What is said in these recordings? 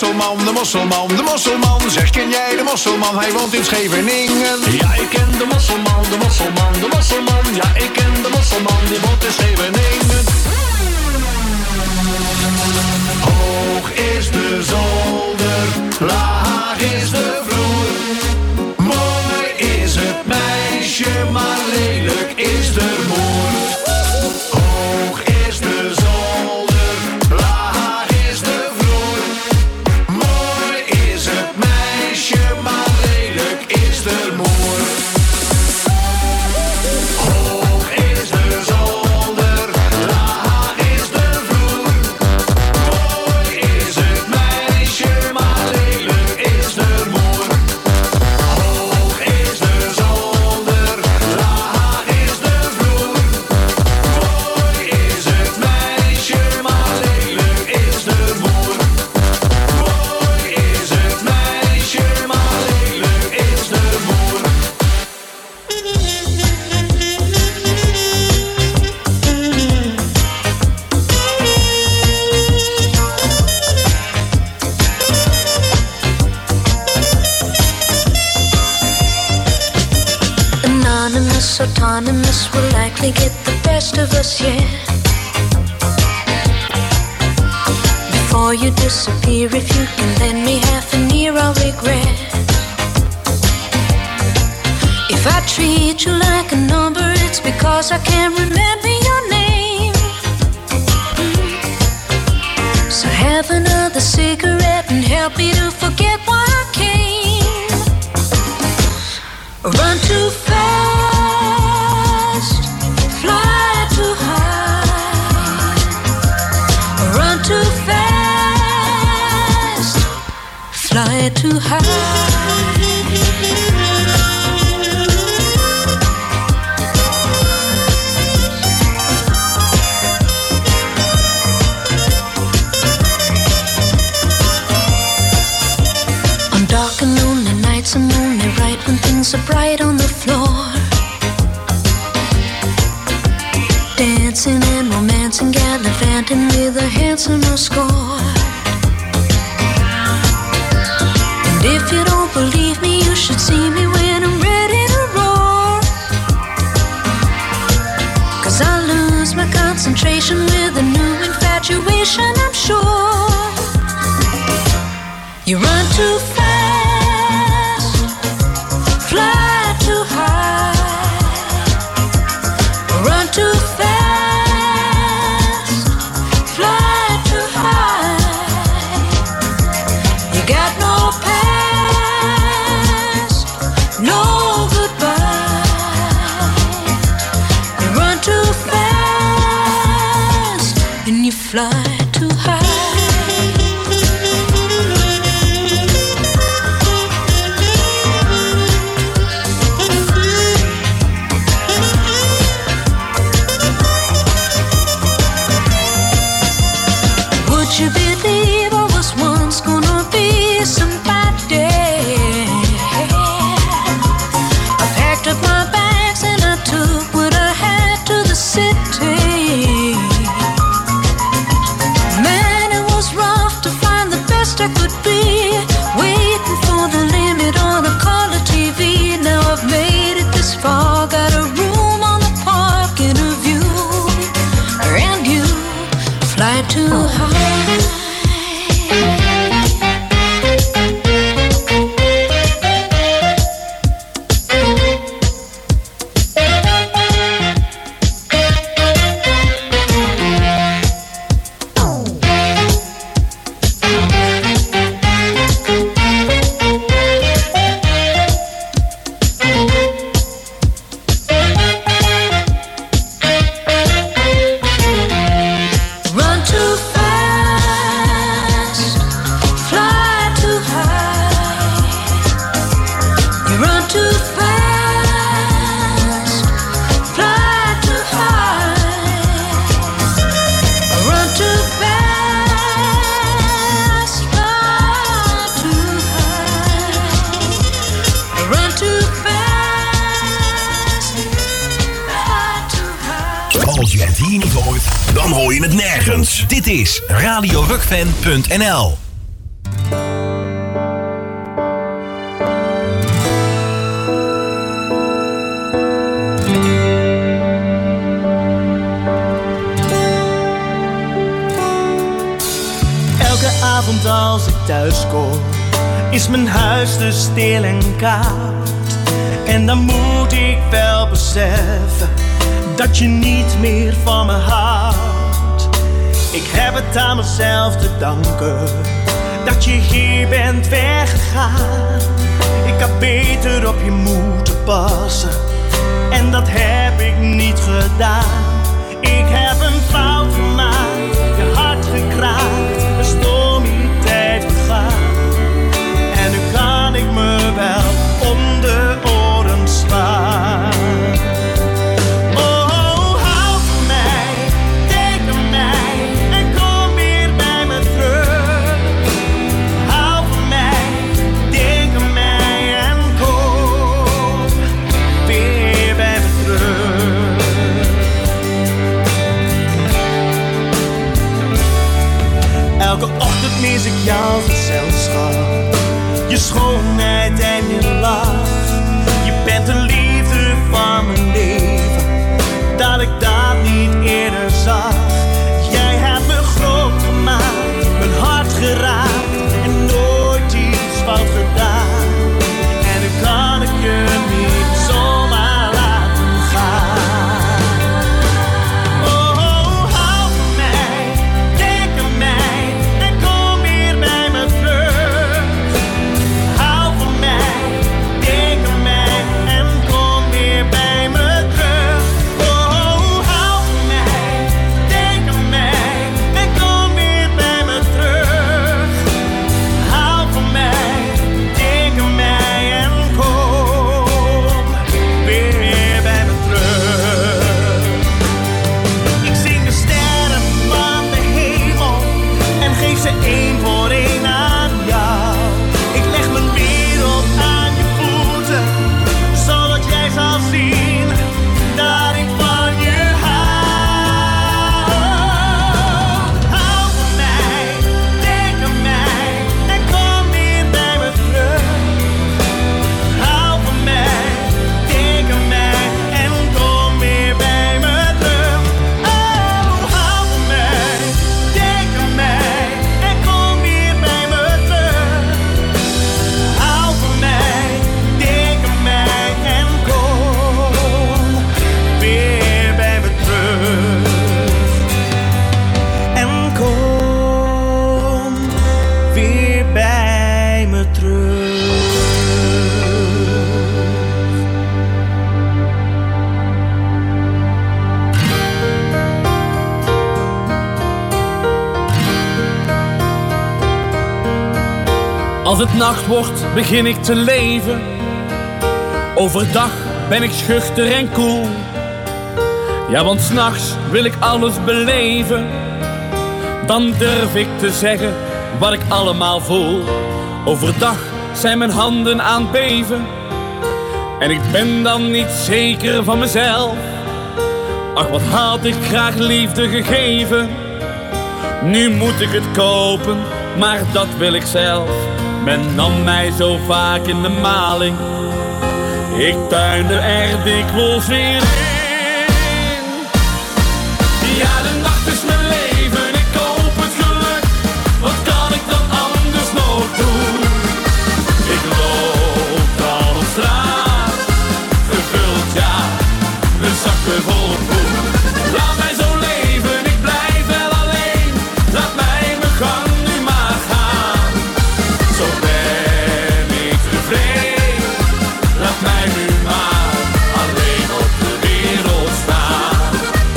mosselman, de mosselman, de mosselman. Zeg, ken jij de mosselman? Hij woont in Scheveningen. Ja, ik ken de mosselman, de mosselman, de mosselman. Ja, ik ken de mosselman, die woont in Scheveningen. Hoog is de zolder, laag is de vloer. Mooi is het meisje, maar lelijk is de moer. Hoog is de zolder, laag is de vloer. Mooi is het meisje, maar lelijk is de moer. Hoog is de zolder, laag is de vloer. Mooi is het meisje, maar lelijk is de moer. Hoog is de zolder, laag is de vloer. Mooi is het meisje, maar lelijk is de moer. Mooi is het meisje, maar lelijk is de moer. Anonymous, autonomous will likely get the best of us, yeah. Before you disappear, if you can lend me half an ear, I'll regret. If I treat you like a number, it's because I can't remember your name. So have another cigarette and help me to forget why I came. Run too fast, fly too high. Run too fast, fly too high. On dark and lonely nights, I'm only right when things are bright on the floor. Dancing and romancing, gallivanting with a handsome score. And if you don't believe me, you should see me when I'm ready to roar. 'Cause I lose my concentration with a new infatuation, I'm sure. You run too fast, fly too high. Run too fast, fly too high. You got no past, no goodbye. You run too fast and you fly too high. Would you believe I was once gonna be somebody? I packed up my bags and I took what I had to the city. Man, it was rough to find the best I could be. Waiting for the limit on a color TV. Now I've made it this far, got a room on the park and a view. And you fly too high. Run too fast, fly too high. You run too fast, fly too high. Run too fast, fly too high. Run too fast, fly too high. Als je het hier niet hoort, dan hoor je het nergens. Dit is RadioRuckFan.nl. Want als ik thuis kom, is mijn huis dus stil en koud. En dan moet ik wel beseffen dat je niet meer van me houdt. Ik heb het aan mezelf te danken dat je hier bent weggegaan. Ik had beter op je moeten passen en dat heb ik niet gedaan. Ik heb een fout gemaakt, je hart gekraakt, een stommie-tijd vergaan. En nu kan ik me wel om de oren slaan. Oh, hou van mij, denk aan mij en kom weer bij me terug. Hou van mij, denk aan mij en kom weer bij me terug. Elke ochtend mis ik jouw gezelschap, je schoonheid en je lach. Je bent de liefde van mijn leven, dat ik dat niet eerder zag. Jij hebt me groot gemaakt, mijn hart geraakt en nooit iets fout gedaan. En nu kan ik je niet zomaar laten gaan. Oh, hou van mij, denk aan mij en kom weer bij me terug. Hou van mij, denk aan mij en kom weer bij me terug. Oh, hou van mij, denk aan mij en kom weer bij me terug. Hou van mij, denk aan mij en kom weer bij me terug. Ik zing de sterren van de hemel en geef ze één voor één aan jou. Ik leg mijn wereld aan je voeten, zodat jij zal zien dat ik van je hou. Hou van mij, denk aan mij en kom weer bij me terug. Hou van mij, denk aan mij en kom weer bij me terug. Oh, hou van mij, denk aan mij en kom weer bij me terug. Hou van mij, denk aan mij en kom weer bij me terug. En kom weer bij me terug. Als het nacht wordt, begin ik te leven. Overdag ben ik schuchter en koel. Ja, want 's nachts wil ik alles beleven. Dan durf ik te zeggen wat ik allemaal voel. Overdag zijn mijn handen aan het beven. En ik ben dan niet zeker van mezelf. Ach, wat had ik graag liefde gegeven. Nu moet ik het kopen, maar dat wil ik zelf. Men nam mij zo vaak in de maling. Ik tuinde er dikwijls weer in. Ja, de nacht is mijn leven, ik koop het geluk. Wat kan ik dan anders nog doen? Ik loop dan op straat, gevuld, ja, mijn zakken vol poen. Laat mij zo leven, ik blijf wel alleen. Laat mij mijn gang nu maar gaan. Zo ben ik tevreden. Laat mij nu maar alleen op de wereld staan.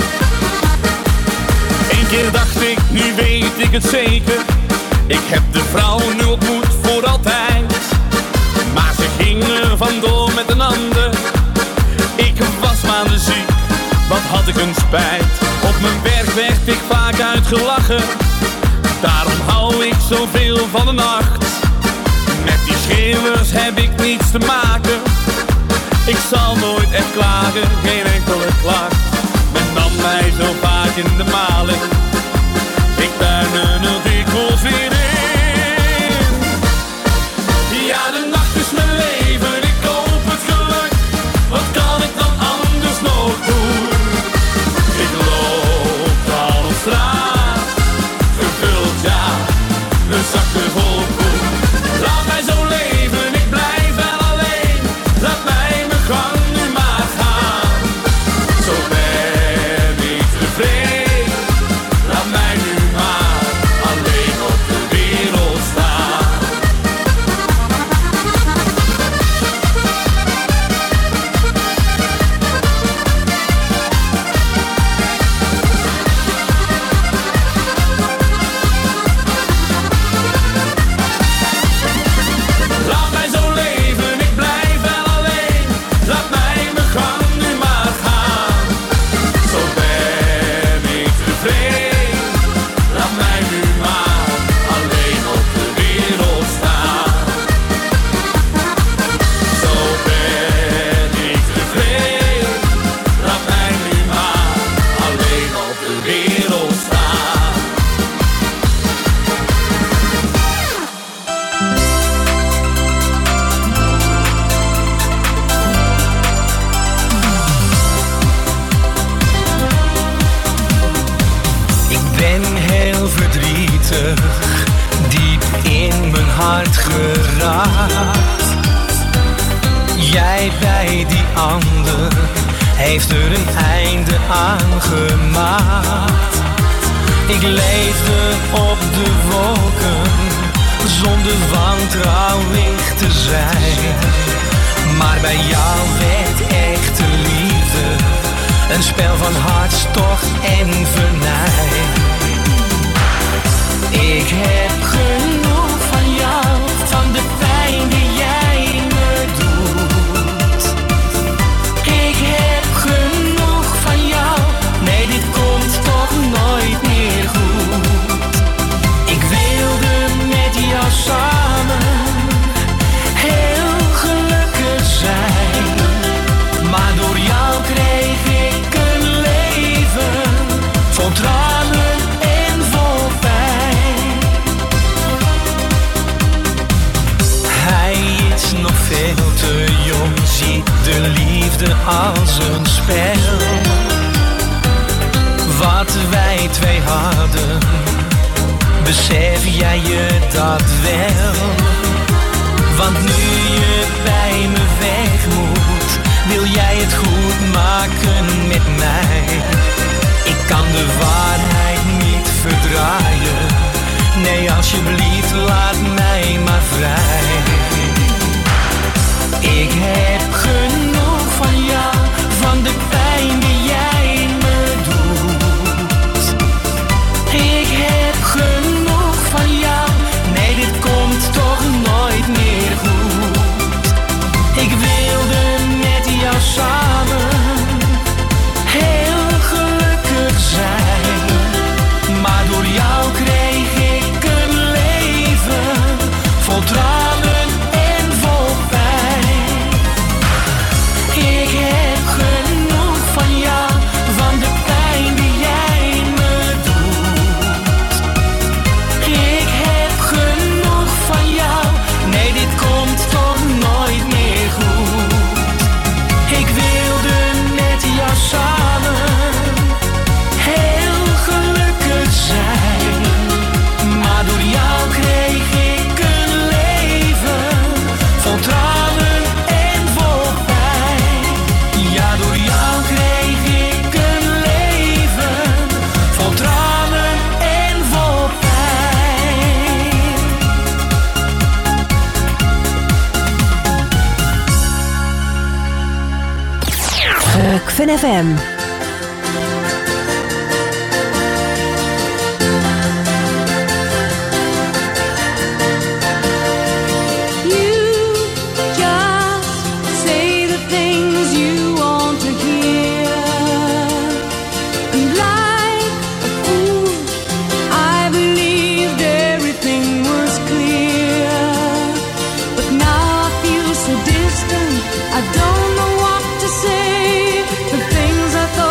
Eén keer dacht ik, nu weet ik het zeker. Ik heb de vrouw nu ontmoet voor altijd. Maar ze ging er vandoor met een ander. Ik was maandenziek, wat had ik een spijt. Op mijn werk werd ik vaak uitgelachen. Daarom hou ik zoveel van de nacht. Met die schreeuwers heb ik niets te maken. Ik zal nooit echt klagen, geen enkele klacht. Men nam mij zo vaak in de maling. Ik tuinde er dikwijls weer in. Ja, de nacht is mijn leven, ik koop het geluk. Wat kan ik dan anders nog doen? Ik loop dan op straat, gevuld, ja, mijn zakken ben heel verdrietig, diep in mijn hart geraakt. Jij bij die ander heeft er een einde aan gemaakt. Ik leefde op de wolken, zonder wantrouwig te zijn. Maar bij jou werd echte liefde een spel van hartstocht en venijn. Ik heb genoeg van jou, van de pijn die jij me doet. Ik heb genoeg van jou, nee, dit komt toch nooit meer goed. Ik wilde met jou samen heel gelukkig zijn, maar door jou kreeg ik een leven vol tranen en vol pijn. Hij is nog veel te jong, ziet de liefde als een spel. Wat wij twee hadden, besef jij je dat wel? Want nu je bij me weg moet, wil jij het goed maken met mij. Ik kan de waarheid niet verdraaien, nee, alsjeblieft laat mij maar vrij. Ik heb genoeg van jou, van de pijn die jij me doet. Ik heb genoeg van jou, nee, dit komt toch nooit meer goed. Ik wilde met jou samen heel gelukkig zijn, maar door jou kreeg ik een leven vol tranen en vol pijn. Ik heb genoeg van jou, van de pijn die jij me doet. Ik heb genoeg van jou, nee, dit komt toch nooit meer goed. Ik wilde met jou samen heel gelukkig zijn, maar door jou kreeg ik een leven vol tranen en vol pijn. Ja, door jou kreeg ik een leven vol tranen en vol pijn. Rock Fun FM. I don't know what to say. The things I thought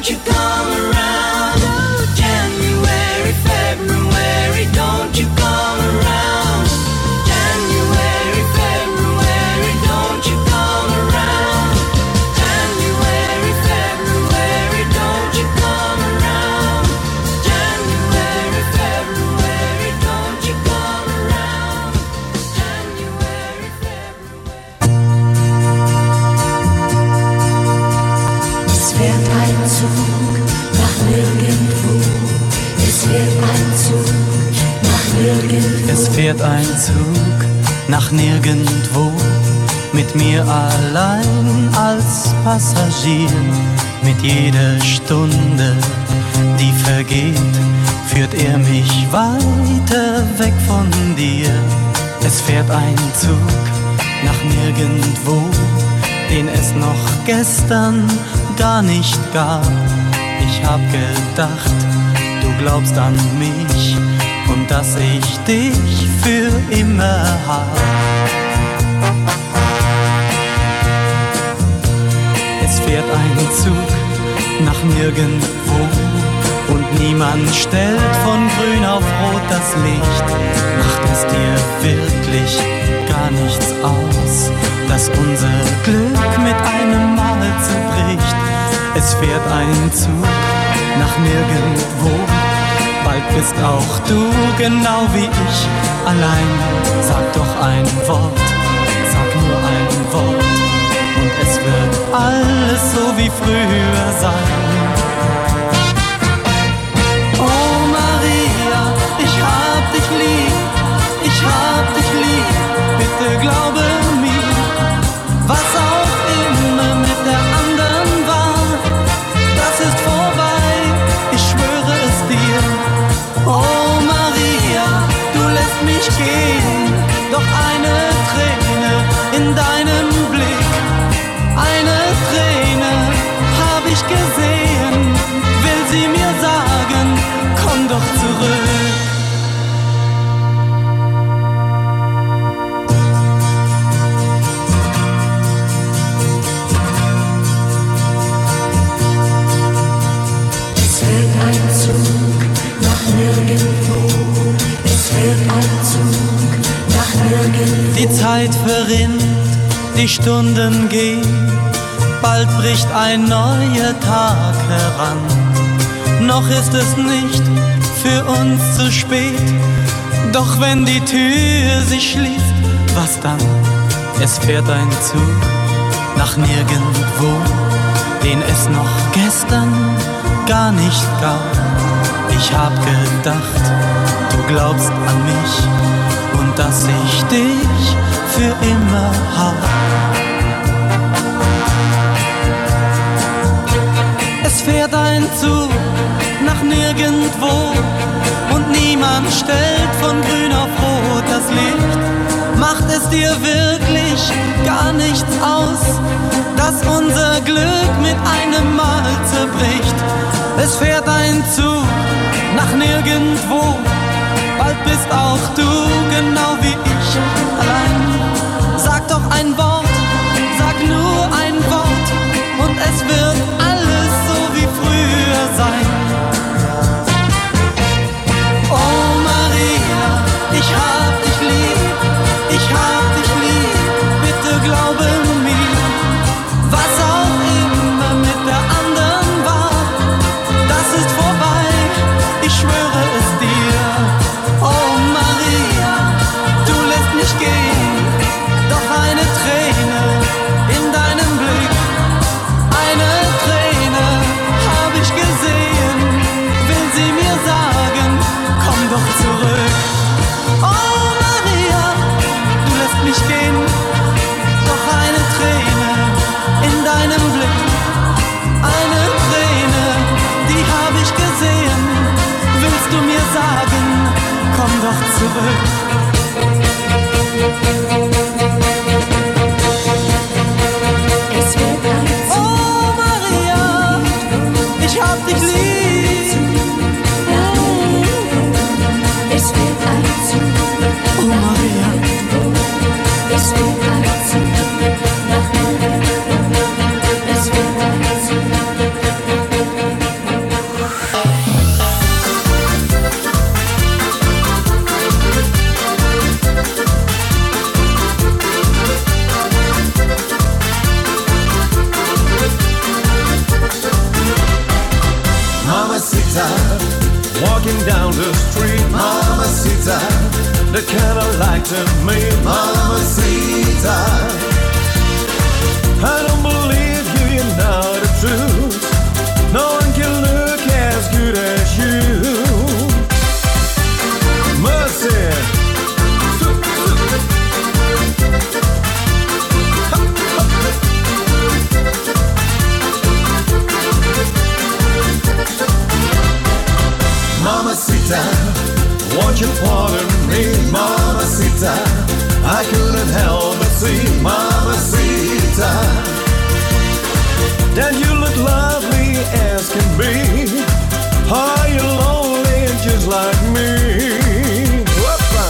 don't you come around. January, February, don't you come around. January, February, don't you come around. January, February, don't you come around. January, February, don't you come around. January, February. Es fährt ein Zug nach nirgendwo. Es fährt ein Zug nach nirgendwo. Es fährt ein Zug nach nirgendwo, mit mir allein als Passagier. Mit jeder Stunde, die vergeht, führt er mich weiter weg von dir. Es fährt ein Zug nach nirgendwo, den es noch gestern gar nicht gab. Ich hab gedacht, du glaubst an mich und dass ich dich für immer hab. Es fährt ein Zug nach nirgendwo und niemand stellt von grün auf rot das Licht. Macht es dir wirklich gar nichts aus, dass unser Glück mit einem Mal zerbricht? Es fährt ein Zug nach nirgendwo, bald bist auch du genau wie ich allein. Sag doch ein Wort, sag nur ein Wort und es wird alles so wie früher sein. Oh Maria, ich hab dich lieb, ich hab dich lieb, bitte glaube mir, was auch immer mit der anderen war, das ist vorbei, ich schwöre es dir. Oh Maria, du lässt mich gehen, doch eine Träne in deinem Blick, eine Träne hab ich gesehen, will sie mir sagen, komm doch zurück. Es fährt ein Zug nach nirgendwo. Es fährt ein Zug nach nirgendwo. Die Zeit verrinnt, die Stunden gehen, bald bricht ein neuer Tag heran. Noch ist es nicht für uns zu spät, doch wenn die Tür sich schließt, was dann? Es fährt ein Zug nach nirgendwo, den es noch gestern gar nicht gab. Ich hab gedacht, du glaubst an mich und dass ich dich für immer hab. Es fährt ein Zug nach nirgendwo und niemand stellt von grün auf rot das Licht. Macht es dir wirklich gar nichts aus, dass unser Glück mit einem Mal zerbricht? Es fährt ein Zug nach nirgendwo, bald bist auch du genau wie ich allein. Sag doch ein Wort, sag nur ein Wort und es wird alles so wie früher sein. Oh Maria, ich hab dich lieb, ich hab dich lieb, bitte glaube mir, was auch immer mit der anderen war, das ist vorbei, ich schwöre es dir. Oh Maria, du lässt mich gehen, doch eine Träne in deinem Blick, eine Träne hab ich gesehen, will sie mir sagen, komm doch zurück. Oh Maria, du lässt mich gehen, doch eine Träne in deinem Blick, eine Träne, die hab ich gesehen, willst du mir sagen, komm doch zurück. Es fährt ein Zug Oh Maria, ich hab dich lieb. nach nirgendwo. Es fährt ein Zug Oh Maria, Es fährt ein Zug nach nirgendwo. Es fährt ein Zug walking down the street. Mamacita, the kind I like to meet. Mamacita, I don't believe you, you know the truth. No one can look as good as you. Mercy. Mamacita, won't you pardon me? Mamacita, I couldn't help but see. Mamacita, that you look lovely as can be. Are you lonely just like me? Whoopa.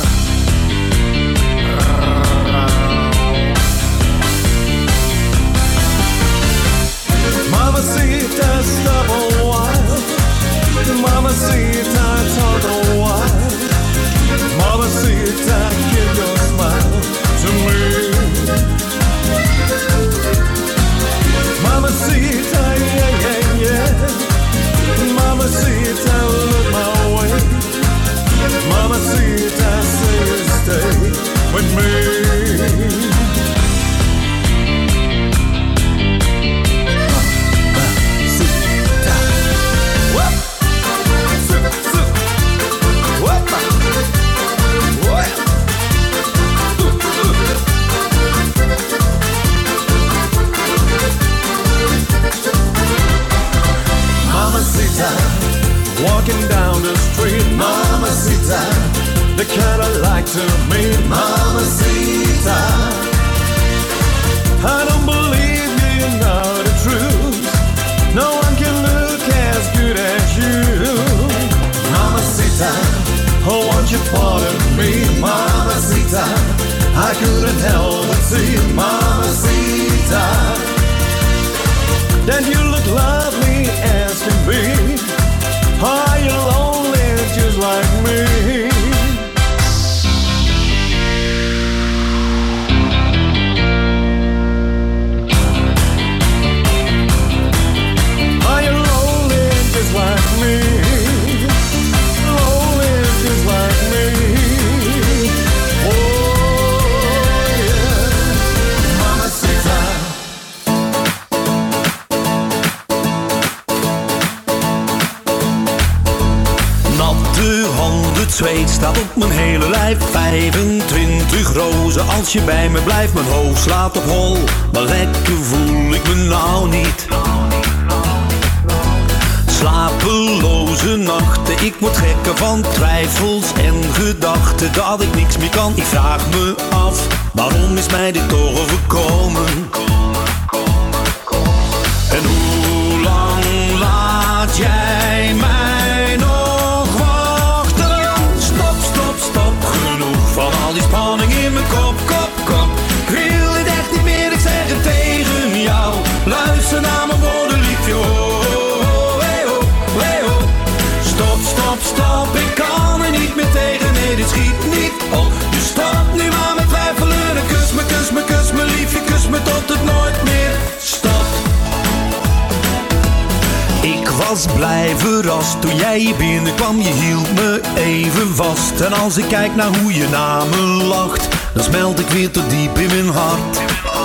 Mamacita, stop a while. Mamacita, talk a while. Mamacita, give your smile to me. Mamacita, yeah, yeah, yeah. Mamacita, look my way. Mamacita, say you stay with me. Walking down the street, Mamacita, the kind I like to meet. Mamacita, I don't believe you know the truth. No one can look as good as you. Mamacita, oh won't you pardon me? Mamacita, I couldn't help but see. Mamacita, that you look lovely as can be. Are you lonely just like me? Are you lonely just like me? Lonely just like me. Oh yeah, Mamacita. Het zweet staat op mijn hele lijf. 25 rozen als je bij me blijft. Mijn hoofd slaat op hol, maar lekker voel ik me nou niet. Slapeloze nachten, ik word gekker van twijfels en gedachten dat ik niks meer kan. Ik vraag me af, waarom is mij dit toch overkomen? En hoe lang laat jij mij nog? Van al die spanning in mijn kop. Ik wil het echt niet meer, ik zeg het tegen jou. Luister naar mijn woorden, liefje. Stop, ik kan er niet meer tegen. Nee, dit schiet niet op. Dus stop nu maar met twijfelen. En kus me, liefje, kus me tot het nooit meer stopt. Ik was blij verrast toen jij hier binnenkwam. Je hield me even vast. En als ik kijk naar hoe je naar me lacht, dan smelt ik weer tot diep in mijn hart.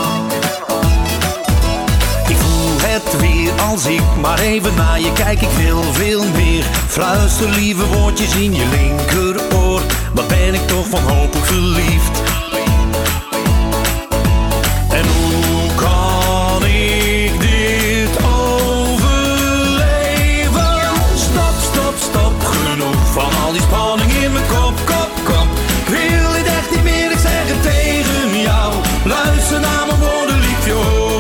Ik voel het weer als ik maar even naar je kijk. Ik wil veel meer. Fluister lieve woordjes in je linkeroor. Wat ben ik toch wanhopig verliefd. En hoe kan ik dit Stop, genoeg van al die spanning in mijn kop. Ik wil dit echt niet meer, ik zeg het tegen jou. Luister naar mijn woorden, liefje.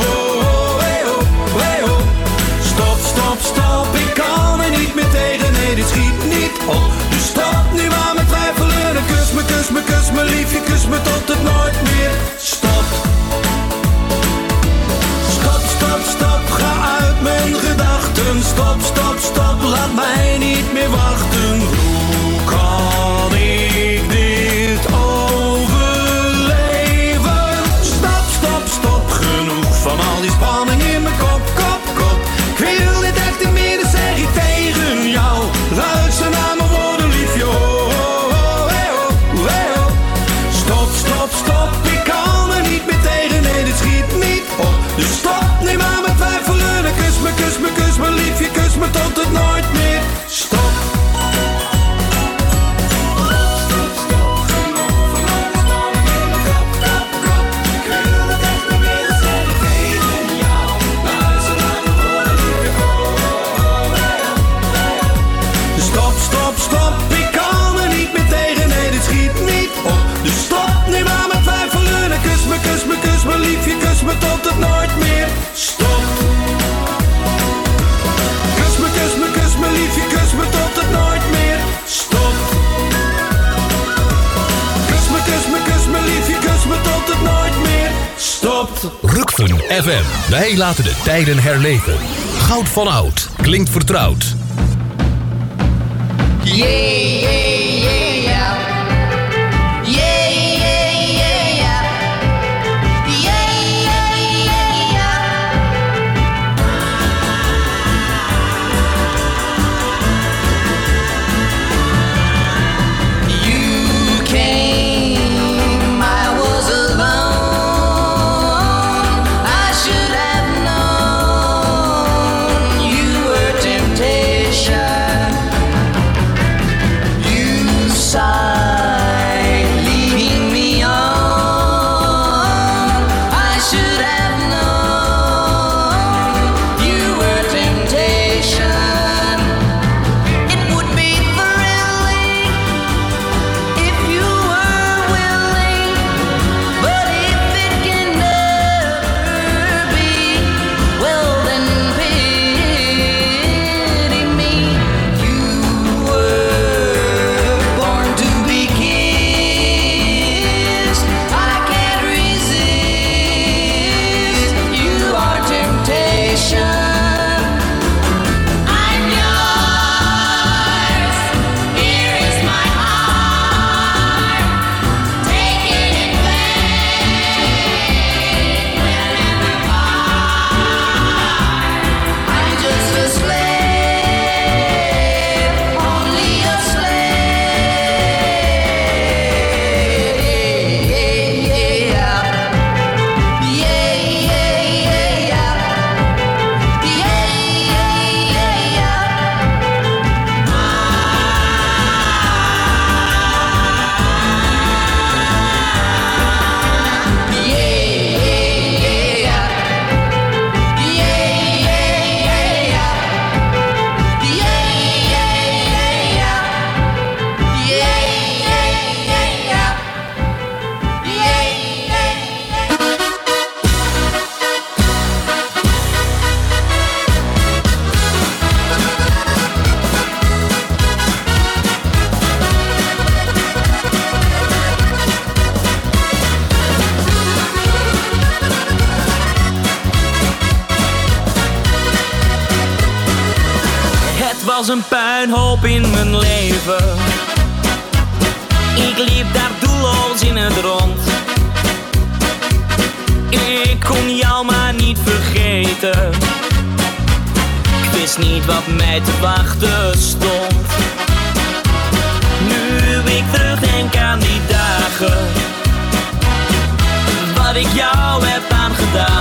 Stop, ik kan er niet meer tegen. Nee, dit schiet niet op. Dus stop nu maar met twijfelen. En kus me, liefje, kus me tot het nooit meer stopt. Stop, ga uit mijn gedachten. Stop, laat mij niet meer wachten. Hoe kan ik dit overleven? Stop, genoeg van al die spanning in mijn kop. Ik wil dit echt niet meer, dat zeg ik tegen jou. Luister naar me. FM. Wij laten de tijden herleven. Goud van oud. Klinkt vertrouwd. Yeah, yeah, yeah, yeah. Yeah, yeah, yeah, yeah. Yeah, yeah, yeah, yeah. You came, I was alone. I should have known you were temptation. You sighed, leading me on. I should have known you were temptation. It would be thrilling if you were willing, but if it can never be, well then pity me. You were born to be kissed. I can't resist. You are temptation. I'm yours. Here is my heart. Take it in vain. We'll never part. I'm just a slave, only a slave. Yeah, yeah, yeah, yeah. Het was een puinhoop in mijn leven. Ik liep daar doelloos in het rond. Ik kon jou maar niet vergeten. Ik wist niet wat mij te wachten stond. Nu ik terugdenk aan die dagen, wat ik jou heb aangedaan,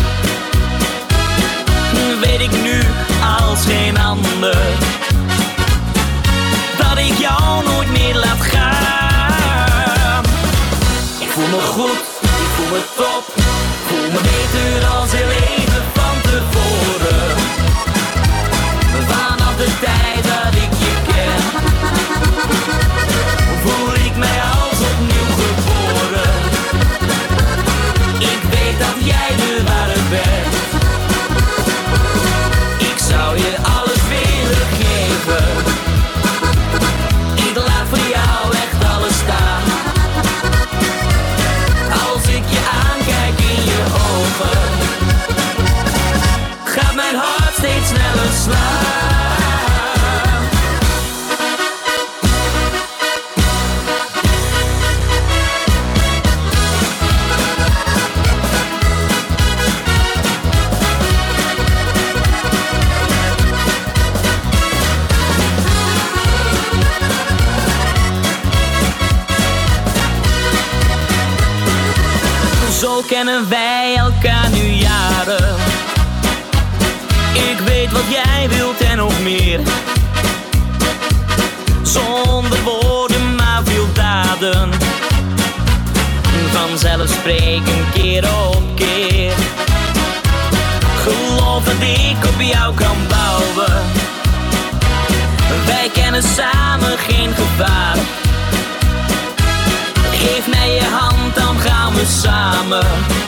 weet ik nu als geen ander dat ik jou nooit meer laat gaan. Ik voel me goed, ik voel me top, voel me beter als heel even van tevoren. Vanaf de tijd dat ik je ken, voel ik mij als opnieuw geboren. Ik weet dat jij de ware bent. Ik zou je alles willen geven. Ik laat voor jou echt alles staan. Als ik je aankijk in je ogen, gaat mijn hart steeds sneller slaan. Zo kennen wij elkaar nu jaren. Ik weet wat jij wilt en nog meer. Zonder woorden maar veel daden. Vanzelf spreken keer op keer. Geloof dat ik op jou kan bouwen. Wij kennen samen geen gevaar. Geef mij je hand, dan gaan we samen.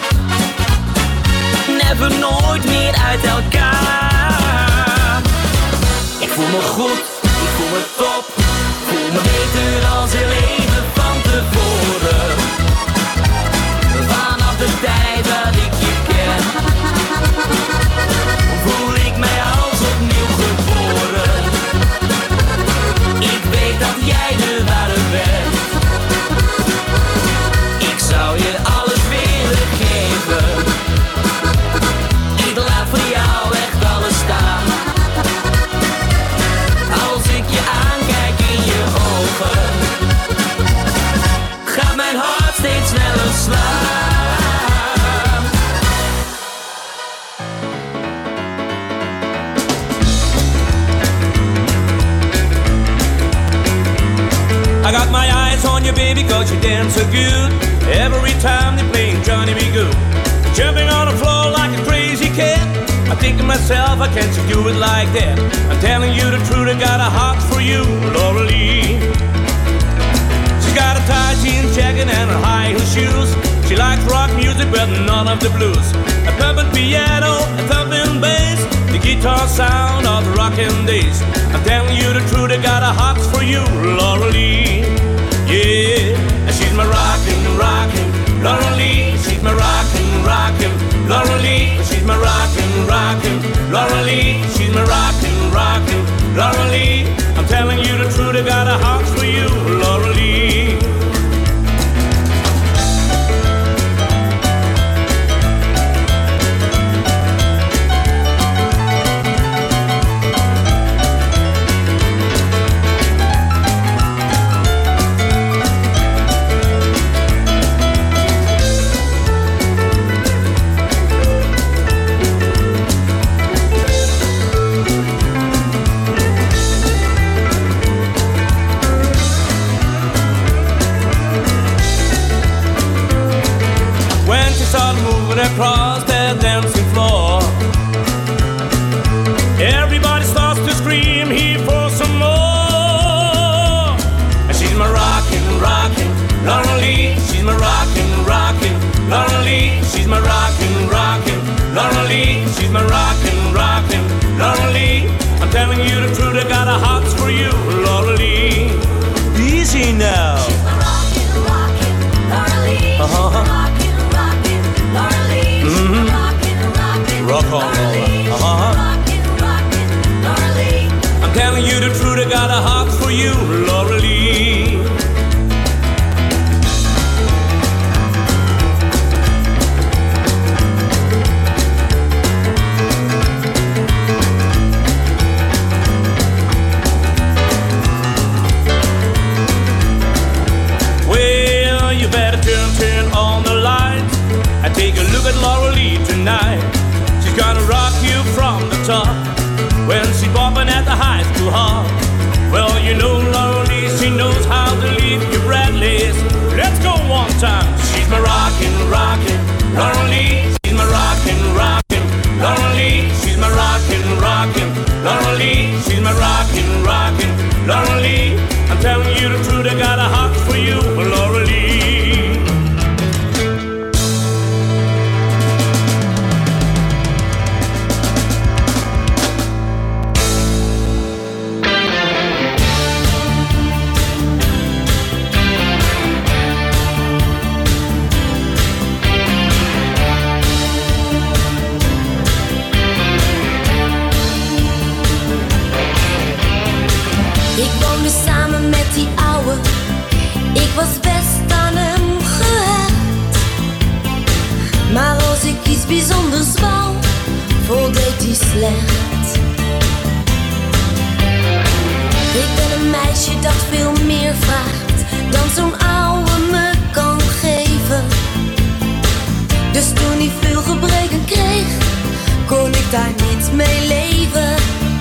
Never nooit meer uit elkaar. Ik voel me goed, ik voel me top, voel me beter als heel even van tevoren. Vanaf de tijd dat ik je ken, you, baby, cause you dance so good. Every time they're playing Johnny B. Good. Jumping on the floor like a crazy cat. I think to myself, I can't you do it like that. I'm telling you the truth, I got a heart for you, Laura Lee. She's got a tight jean jacket and her high heel shoes. She likes rock music, but none of the blues. A thumping piano, a thumping bass, the guitar sound of the rockin' days. I'm telling you the truth, I got a heart for you, Laura Lee. Yeah, and she's my rockin', Laura Lee. She's my rockin', Laura Lee. She's my rockin', Laura Lee. She's my rockin', Laura Lee. I'm telling you the truth, I got a heart for you, Laura Lee. Across that dancing floor, everybody starts to scream here for some more. And she's my rockin', Laura Lee. She's my rockin', Laura Lee. She's my rockin', Laura Lee. She's my rockin', Laura Lee. I'm telling you the truth, I got a heart for you, Laura Lee. Easy now. She's my rockin', Laura Lee. Laura Lee, Mm-hmm. Rock on, Laura Lee. I'm telling you the truth, I got a heart for you, Laura Lee. Well, you better turn on the lights. Take a look at Laura Lee tonight. She's gonna rock you from the top when she's bopping at the high school hall. Well, you know Laura Lee, she knows how to leave your breathless. Let's go one time. She's my rockin', Laura Lee. She's my rockin', Laura Lee. She's my rockin', Laura Lee. She's my rockin', Laura Lee. I'm telling you the truth, I got a heart for you, Laura Lee. Ik was best aan hem gehecht. Maar als ik iets bijzonders wou, voldeed hij slecht. Ik ben een meisje dat veel meer vraagt dan zo'n ouwe me kan geven. Dus toen hij veel gebreken kreeg, kon ik daar niet mee leven.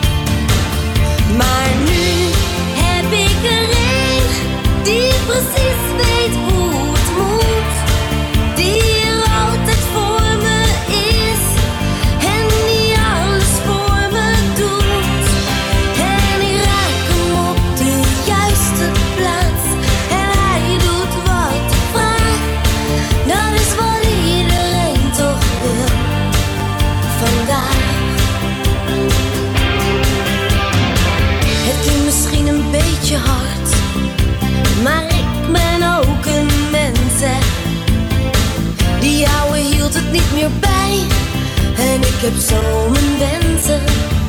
Maar nu heb ik er een die precies weet hoe het moet. Die er altijd voor me is en die alles voor me doet. En ik raak hem op de juiste plaats en hij doet wat ik vraag. Dat is wat iedereen toch wil vandaag. Het klinkt misschien een beetje hard, maar ik ben ook een mens, hè. Die ouwe hield het niet meer bij en ik heb zo mijn wensen.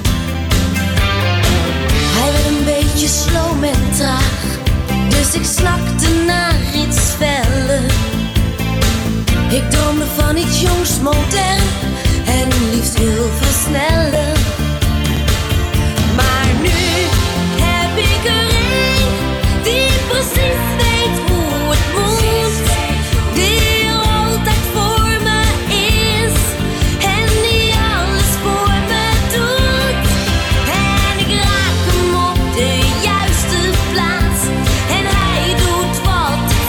Hij werd een beetje sloom en traag, dus ik snakte naar iets feller. Ik droomde van iets jongs, modern en liefst heel veel sneller. Maar nu heb ik er een die precies weet hoe het moet. Die er altijd voor me is en die alles voor me doet. En ik raak hem op de juiste plaats en hij doet wat ik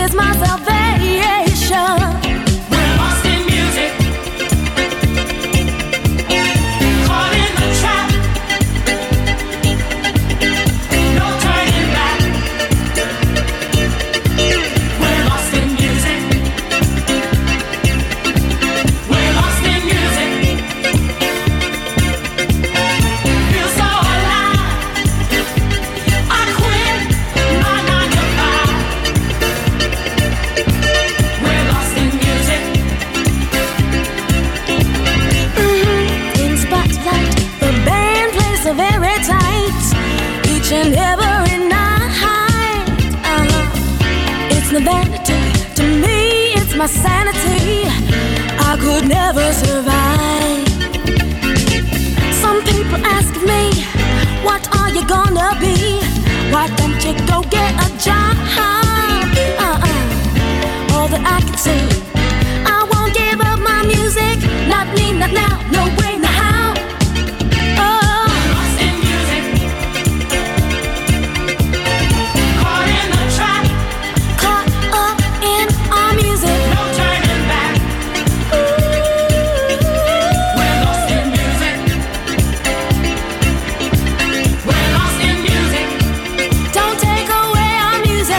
is my salvation. We're lost in music, caught in the trap. No turning back. We're lost in music. We're lost in music. Feel so alive. I quit my 9 to 5. We're lost in music. In spotlight, the band plays so very tight, each and every night. It's no vanity to me, it's my sanity. I could never survive. Some people ask me, what are you gonna be? Why don't you go get a job? All that I can say, I won't give up my music. Not me, not now, no way, no how. Oh, Lost in music, caught in the trap. caught up in our music. No turning back. We're lost in music. We're lost in music. Don't take away our music.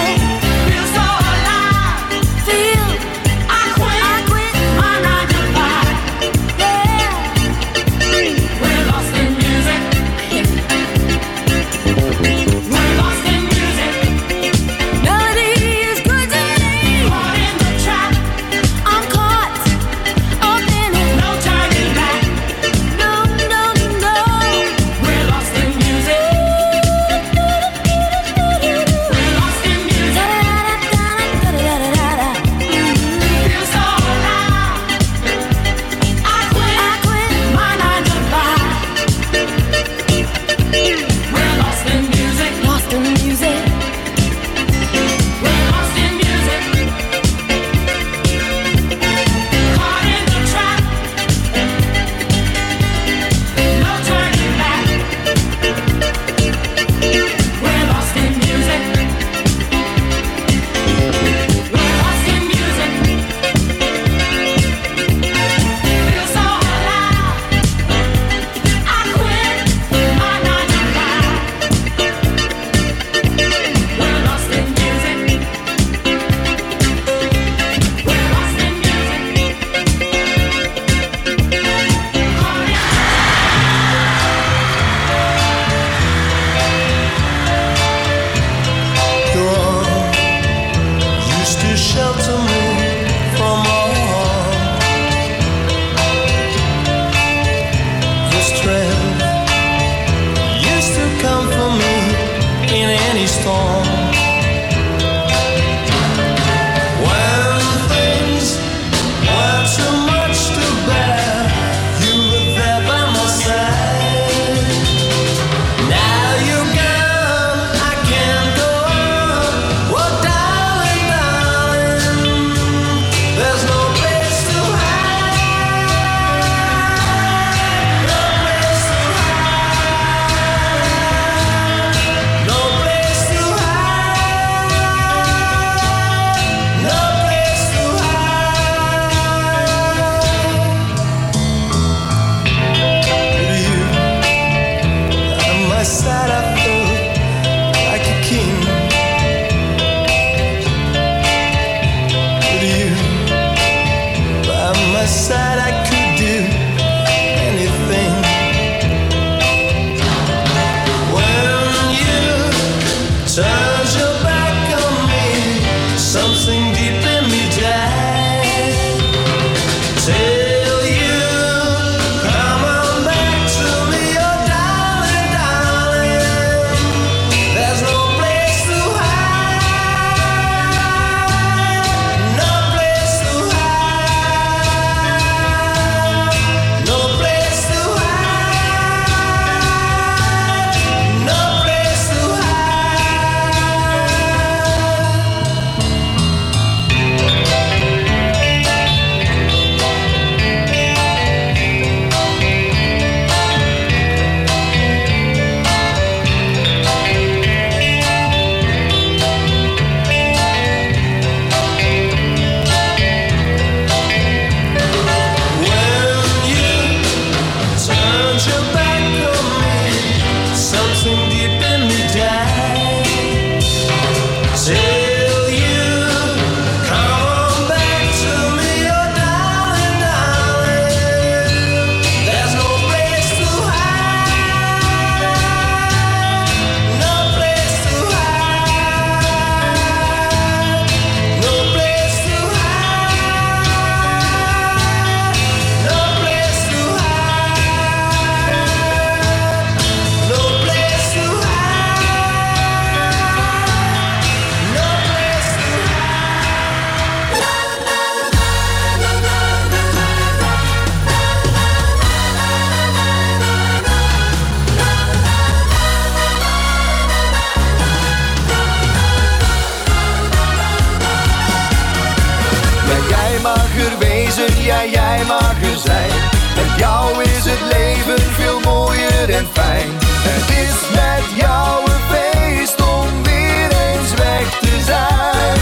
wezen, ja jij mag er zijn. Met jou is het leven veel mooier en fijn. Het is met jou een feest om weer eens weg te zijn.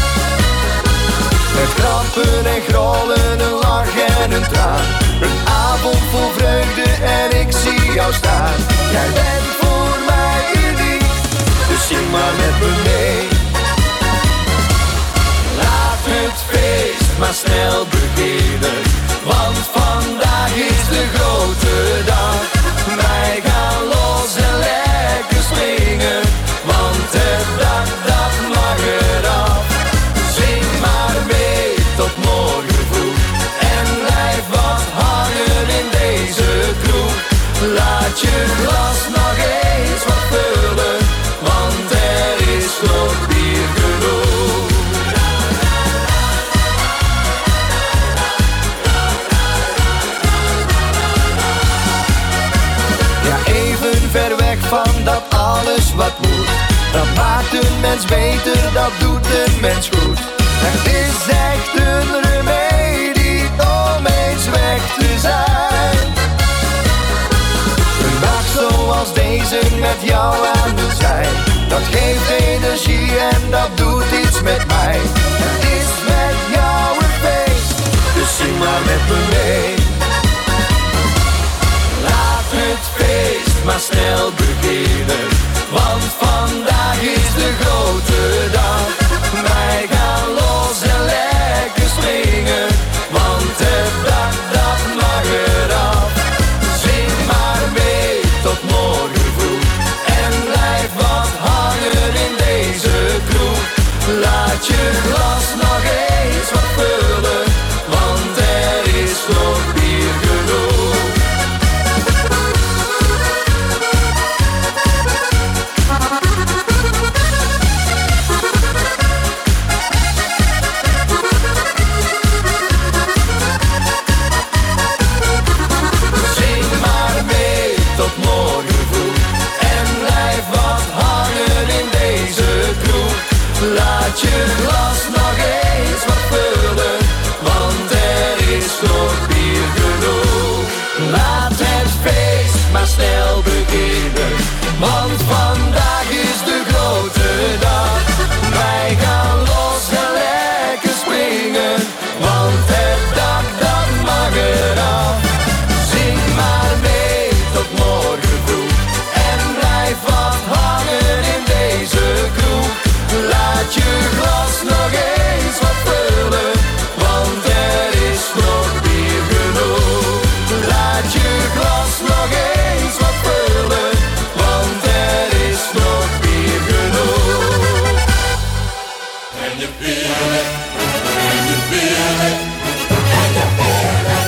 Met grappen en grollen, een lach en een traan. Een avond vol vreugde en ik zie jou staan. Jij bent voor mij uniek, dus zing maar met me mee. Laat het feest maar snel beginnen, want vandaag is de grote dag. Wij gaan los en lekker springen, want het dak dat mag eraf. Zing maar mee tot morgen vroeg en blijf wat hangen in deze kroeg. Laat je glas nog eens wat vullen, want er is nog bier genoeg. Ja, even ver weg van dat alles wat moet. Dat maakt een mens beter, dat doet een mens goed. Het is echt een remedie om eens weg te zijn. Een dag zoals deze met jou aan de zij, dat geeft energie en dat doet iets met mij. Het is met jou een feest, dus zing maar met me mee. Laat het feest maar snel beginnen, want vandaag is de grote dag. Wij gaan los en lekker springen, want het dak dat mag eraf. Zing maar mee tot morgen vroeg en blijf wat hangen in deze kroeg. Laat je glas nog eens wat vullen, want er is nog bier genoeg. Laat je glas nog eens wat vullen, want er is nog bier genoeg. Laat het feest maar snel beginnen, want vandaag is de grote dag. Wij gaan los en lekker springen, want het dak dat mag eraf. Zing maar mee tot morgen vroeg en blijf wat hangen in deze kroeg. Laat je glas nog eens wat vullen, want er is nog bier genoeg. Laat je glas nog eens wat vullen, want er is nog bier genoeg. En je wil het, en je wil het, en je wil het.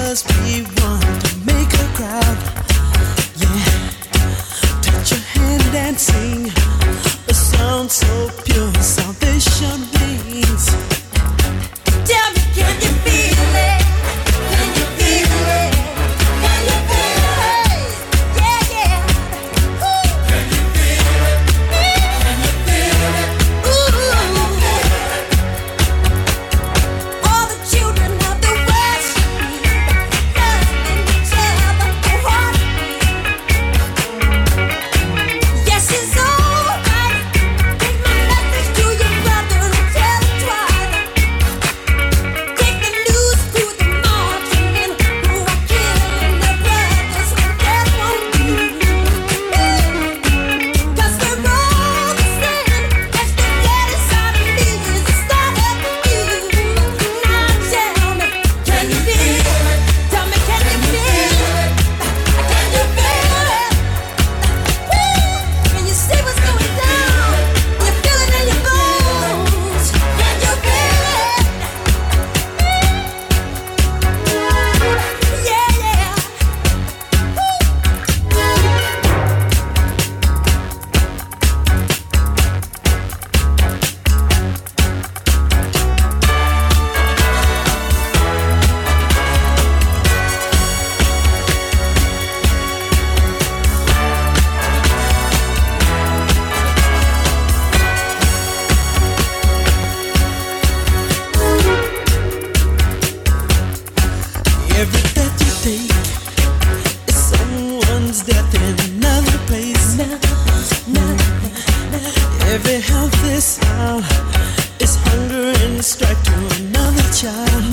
'cause we want to make a crowd. Yeah, touch your hand and sing a sound so pure, salvation rings. Tell me, can you feel it? Can you feel it? Can you feel it? Yeah, yeah. Ooh. Can you feel it? Can you feel it? Ooh. All the children of the West loving each other wholeheartedly. Yes, it's alright. Take my message to your brother and tell him twice. Take the news to the marching men who are killing their brothers and that won't do. 'Cause we're all the same. That's the blood inside of me is the start of you. Now tell me, can you feel it? Tell me, can you feel it? Can you feel it? Can you see what's going down? You feel it in your bones. Can you feel it? Yeah, yeah. Every breath you take is someone's death in another place. Every healthy sound is hunger and strife to another child.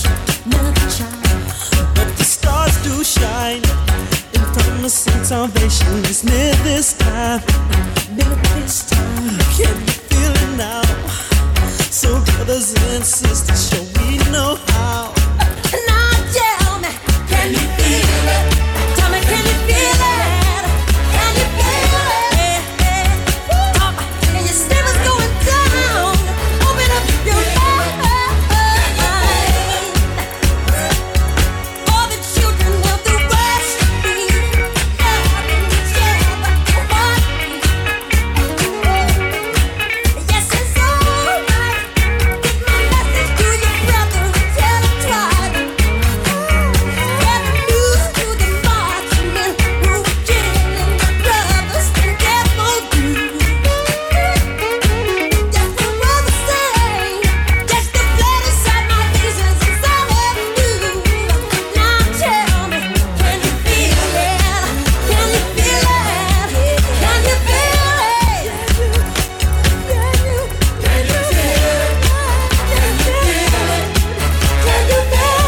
But the stars do shine in promising salvation is near this time. Can you feel it now? So brothers and sisters, show we know how. Now tell me, can you feel it? Tell me, can you feel it? Can you feel it? Can you see what's going down? Open up your mind. All the children of the West loving each other wholeheartedly. Yes, it's alright. Get my message to your brother and tell him twice. Get the news to the marching men who are killing their brothers and death won't do. Yes, we're all the same. Yes, the blood inside my veins is inside of you. Now tell me, can you feel it? Can you feel it? Can you feel it? Can you feel it? Can you feel it? Can you feel it?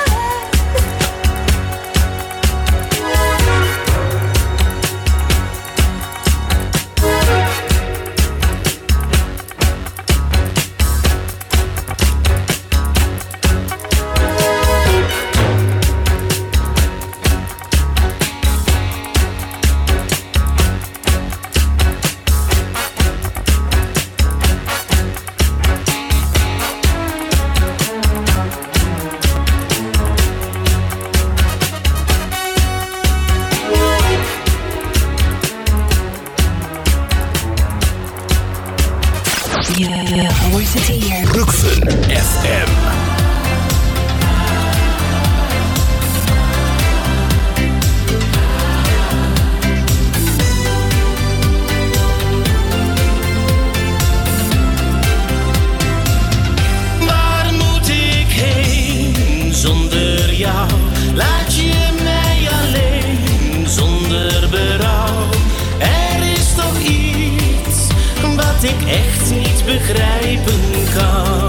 Je hoort het hier. Rockfun FM. Waar moet ik heen zonder jou? Laat je mij alleen zonder berouw? Er is toch iets wat ik echt niet begrijpen kan.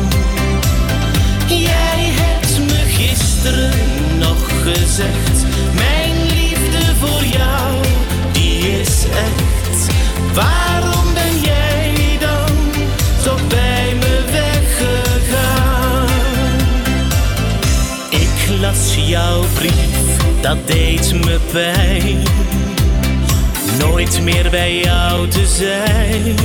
Jij hebt me gisteren nog gezegd, mijn liefde voor jou, die is echt. Waarom ben jij dan toch bij me weggegaan? Ik las jouw brief, dat deed me pijn. Nooit meer bij jou te zijn.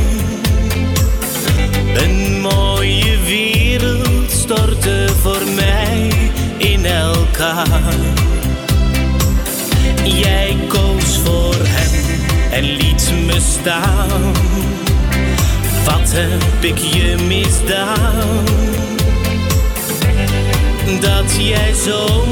Een mooie wereld stortte voor mij in elkaar. gedaan. Jij koos voor hem en liet me staan. Wat heb ik je misdaan? Dat jij zo